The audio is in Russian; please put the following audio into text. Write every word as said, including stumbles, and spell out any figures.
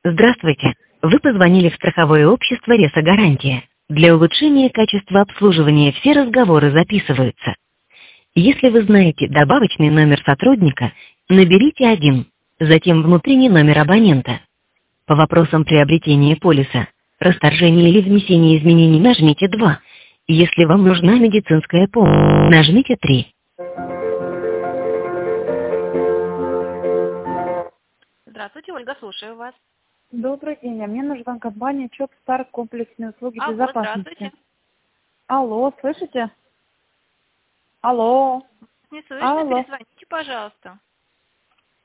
Здравствуйте. Вы позвонили в страховое общество «Ресо-гарантия». Для улучшения качества обслуживания все разговоры записываются. Если вы знаете добавочный номер сотрудника, наберите один, затем внутренний номер абонента. По вопросам приобретения полиса, расторжения или внесения изменений нажмите два. Если вам нужна медицинская помощь, нажмите три. Здравствуйте, Ольга, слушаю вас. Добрый день, а мне нужна компания ЧОП-СТАР комплексные услуги Алло, безопасности. здравствуйте. Алло, слышите? Алло. Не слышно, Алло. перезвоните, пожалуйста.